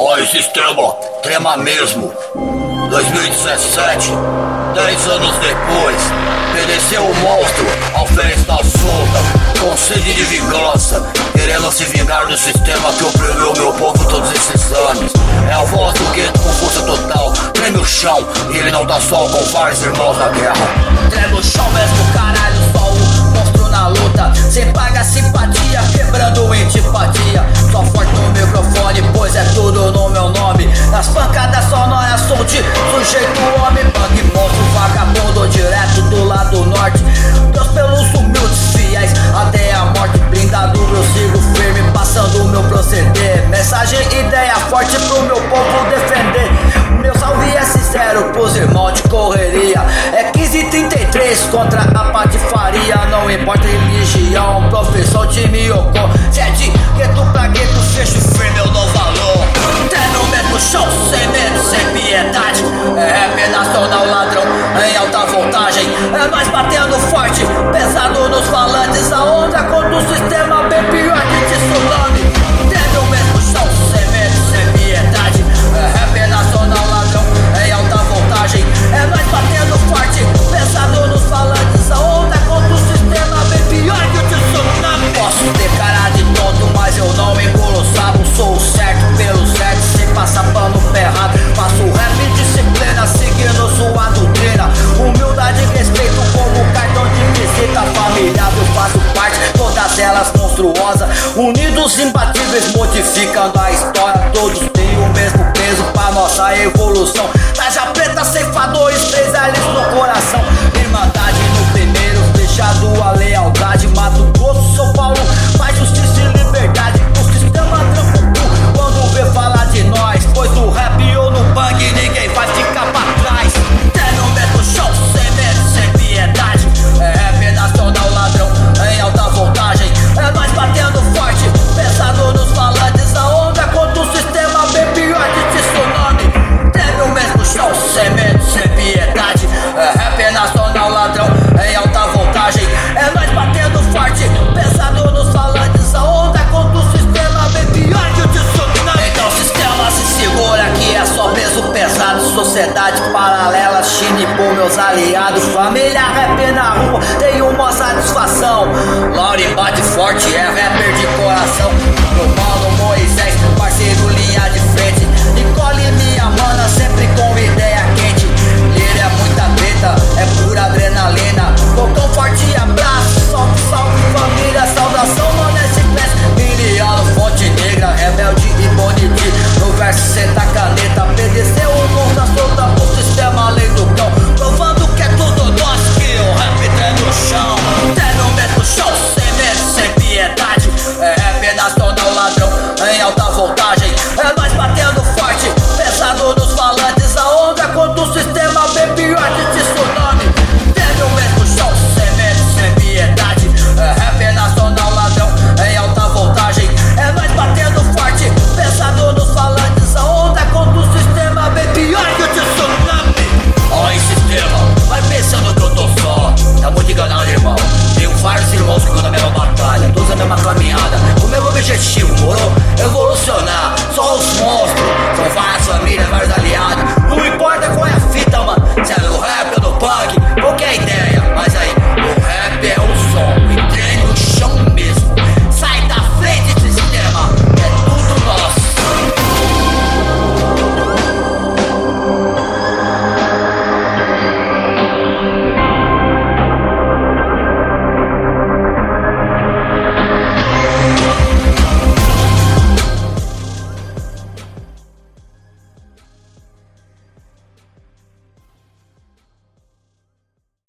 Olha o sistema, trema mesmo. 2017, 10 anos depois, obedeceu o monstro ao feliz da solta, com sede de vingança, querendo se vingar do sistema que oprimiu meu povo todos esses anos. É a voz do gueto com força total, treme o chão, e ele não dá sol com vários irmãos na guerra. Treme o chão mesmo, caralho, só o monstro na luta, sem paga simpatia, quebrando antipatia. Só forte no microfone, pois é tudo no meu nome. Nas pancadas sonoras sou de sujeito homem, bang monstro vagabundo direto do lado norte. Deus pelos humildes fiéis até a morte, blindado eu sigo firme, passando o meu proceder. Mensagem, ideia forte pro meu povo defender. Meu salve é sincero pros irmãos de correria. É 1533 contra a patifaria. Não importa religião, profissão, time ou cor. Se é de gueto pra gueto, fecho firme, eu dou valor. Até no mesmo chão, sem medo, sem piedade. É rap nacional ladrão, em alta voltagem. É nós batendo forte, pesado nos falantes. A onda contra o sistema bem pior que tsunami. Até no mesmo chão, sem medo, sem piedade. É rap nacional ladrão, em alta voltagem. É nós batendo forte, pesado nos falantes. A onda contra o sistema bem pior que o tsunami. Posso ter cara de tonto, mas eu não me engulo sabo. Sou o certo pelo certo, sem passar pano pé errado. Faço rap disciplina, seguindo sua doutrina. Humildade e respeito como cartão de visita. Familiável, faço parte, todas elas monstruosas. Unidos, imbatíveis, modificando a história. Todos têm o mesmo peso pra nossa evolução. Taja preta, ceifadores, 3 L's no coração. Irmandade no primeiro, fechado a lealdade. Mato